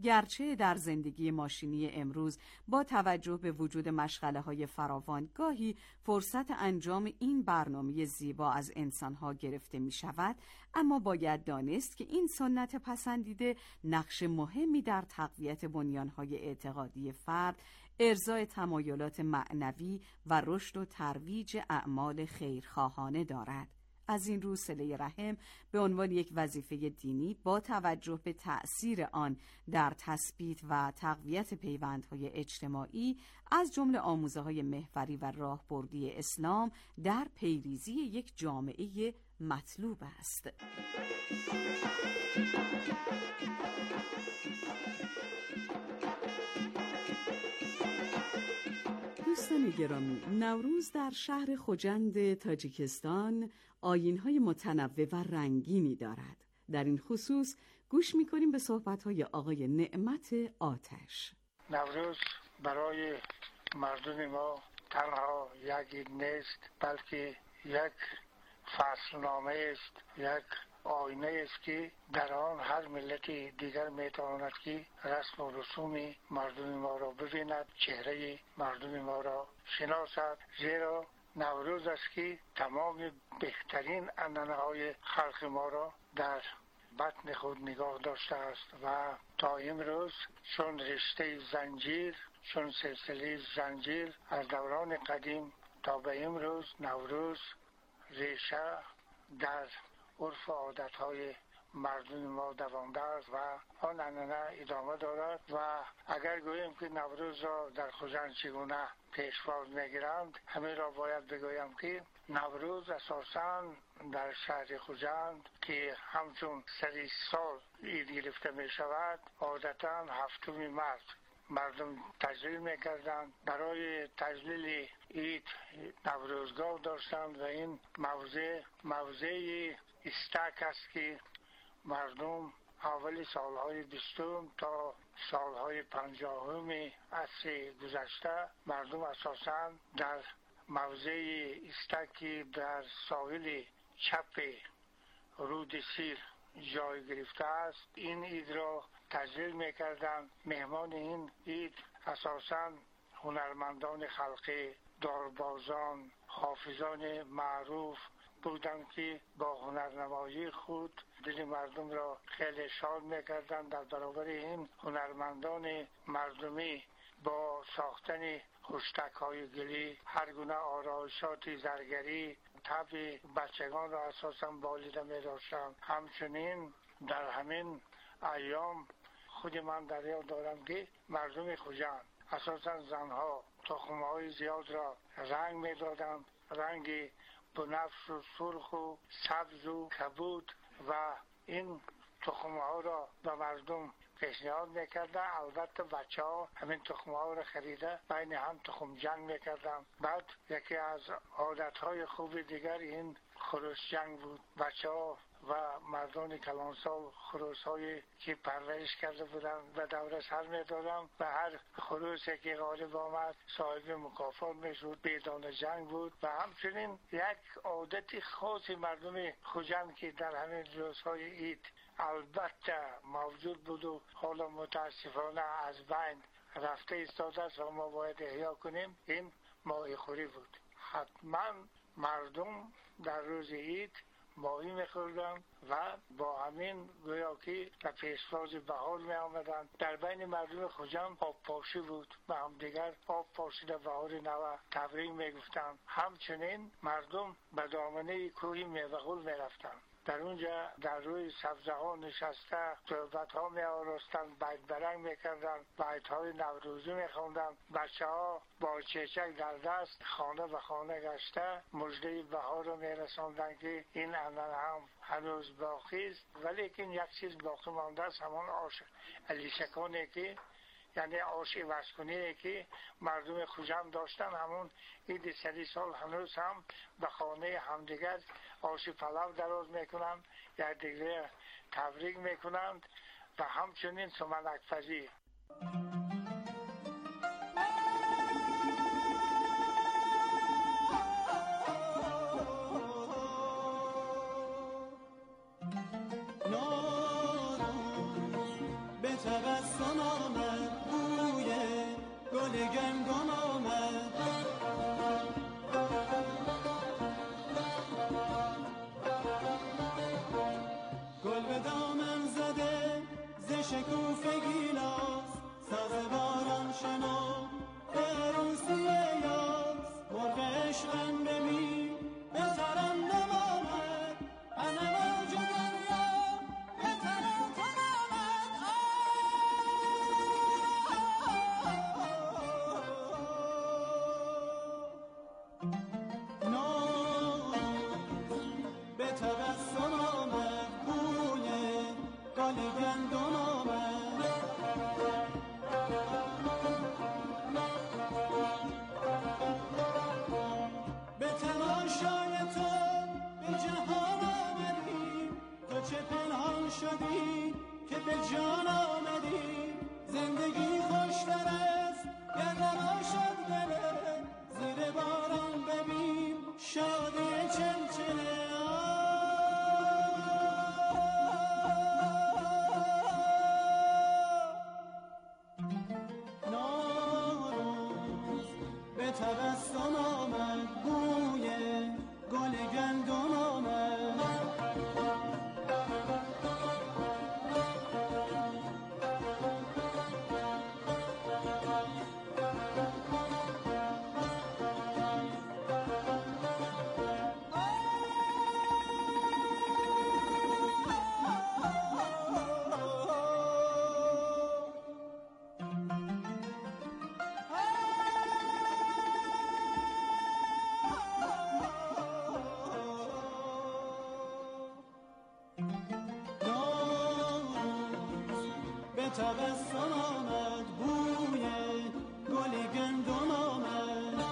گرچه در زندگی ماشینی امروز با توجه به وجود مشغله‌های فراوان گاهی فرصت انجام این برنامه زیبا از انسان‌ها گرفته می‌شود، اما باید دانست که این سنت پسندیده نقش مهمی در تقویت بنیان‌های اعتقادی فرد، ارضای تمایلات معنوی و رشد و ترویج اعمال خیرخواهانه دارد. از این رو صله رحم به عنوان یک وظیفه دینی با توجه به تأثیر آن در تثبیت و تقویت پیوندهای اجتماعی از جمله آموزه‌های محوری و راهبردی اسلام در پیریزی یک جامعه مطلوب است. دوستان گرامی، نوروز در شهر خوجند تاجیکستان آیین‌های متنوع و رنگینی دارد. در این خصوص گوش می‌کنیم به صحبت‌های آقای نعمت آتش. نوروز برای مردم ما تنها یک عید نیست، بلکه یک فصلنامه است، یک آینه است که در آن هر ملت دیگر میتواند که رسم و رسوم مردم ما را ببیند، چهره مردم ما را شناسد، زیرا نوروز است که تمام بهترین عنعنه‌های خلق ما را در بطن خود نگاه داشته است و تا امروز چون رشته زنجیر، چون سلسله زنجیر از دوران قدیم تا به امروز نوروز ریشه در عرف و عادت‌های مردم ما دوانده است و آن عنعنه ادامه دارد و اگر گوییم که نوروز را در خوجند چگونه پیشواز میگیرند، همین را باید بگویم که نوروز اساساً در شهر خوجند که همچون سری سال عید گرفته می شود، عادتاً هفتم مارس مردم تجلیل میکردند. برای تجلیل عید نوروزگاه داشتند و این موضع موضع استک است که مردم اول سالهای بیستم تا سالهای پنجاهم عصر گذشته مردم اساساً در موضع استکی در ساحل چپ رود سیر جای گرفته است این عید را تجلیل میکردند. مهمان این عید اساساً هنرمندان خلقی، داربازان، حافظان معروف بودند که با هنرنمایی خود دل مردم را خیلی شاد میکردند. در برابر این هنرمندان مردمی با ساختن خشتک های گلی، هر گونه آرایشات زرگری، طبع بچگان را اساساً بالیده می داشتند. همچنین در همین ایام خود من در یاد دارم که مردم خوجند اساساً زنها تخمه های زیاد را رنگ می دادند، رنگ بنفش و سرخ و سبز و کبود و این تخمه ها را به مردم پیشنهاد میکردن. البته بچه ها همین تخمه ها را خریده بین هم تخم جنگ میکردن. بعد یکی از عادت های خوب دیگر این خروس جنگ بود. بچه ها و مردان کلانسال خروس هایی که پرورش کرده بودن و دوره سر میدادن و هر خروسی که غالب آمد صاحب مکافات میشد، بیدان جنگ بود. و همچنین یک عادت خاص مردم خوجند که در همین روزهای عید البته موجود بود و حالا متاسفانه از بین رفته ایستاده است و ما باید احیا کنیم، این ماهی خوری بود. حتما مردم در روز عید ماهی میخوردن و با همین گویا که به پیشواز بهار می آمدن. در بین مردم خوجند آب پاشی بود و هم دیگر آب پاشیده بهار نو تبریک میگفتند. همچنین مردم به دامنه کوهی میوه‌گل میرفتند، در اونجا در روی سبزه ها نشسته صحبت ها می آرستند، بیت برنگ می کردن، بیت های نوروزی می خوندن. بچه ها با چیچک در دست خانه به خانه گشته مژده بهار رو می رساندن که این عنعنه هم هنوز باقی است. ولی که یک چیز باقی مانده است، همان آش علیشکانه که یعنی آش وسکونی که مردم خوجند داشتن. همون عید سری سال هنوز هم به خانه همدیگر آش پلو دراز میکنند، یک دیگر تبریک میکنند و همچنین سمنک پزی. نوروز به تبسم گندم آمد گل به دامن زده ز شکوفه گیلاس ساز باران شنو به عروسی یاس مرغ عشقم ببین به ترنم آمد همه موج دریا به ترنم آمد نوروز به تبسم آمد بوی گل گندم آمد به تماشای تو به جهان آمدی تو چه پنهان شدی که به جان آمدی زندگی خوشتر است گر نباشد گله زیر باران ببین شادی چلچله نوروز به تبسم آمد بوی گل گندم آمد تبسم آمد بوی گل گندم آمد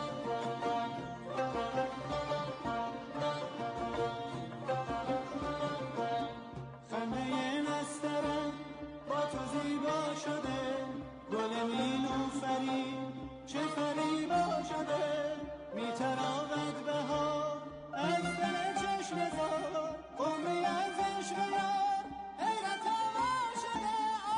خنده نسترن با تو زیبا شده گل نیلوفری چه فریبا شده میتراود بهار از دل چشم زار عمری از عشق یار حیرت ما شده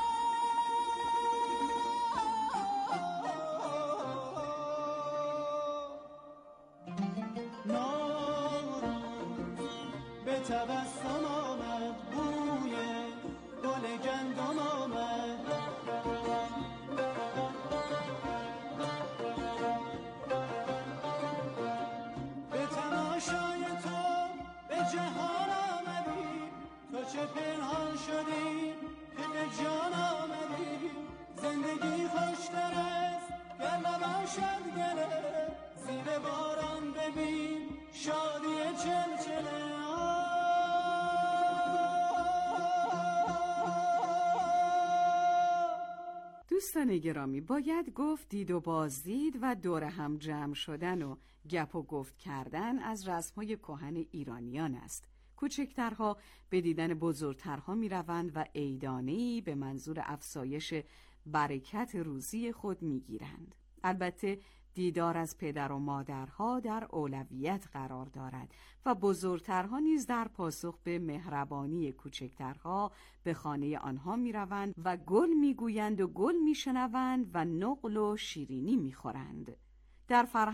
به تبسم آمد بوی گل گندم آمد به تماشای تو به جهان آمدی تو چه پنهان شدی که به جان آمدی زندگی خوشتر است گر نباشد گله زیر باران ببین شادی چلچله دوستان گرامی، باید گفت دید و بازدید و دور هم جمع شدن و گپ و گفت کردن از رسم‌های کهن ایرانیان است. کوچکترها به دیدن بزرگترها می روند و عیدانه‌ای به منظور افزایش برکت روزی خود می گیرند. البته دیدار از پدر و مادرها در اولویت قرار دارد و بزرگترها نیز در پاسخ به مهربانی کوچکترها به خانه آنها می روند و گل می گویند و گل می شنوند و نقل و شیرینی می خورند. در فرهنگ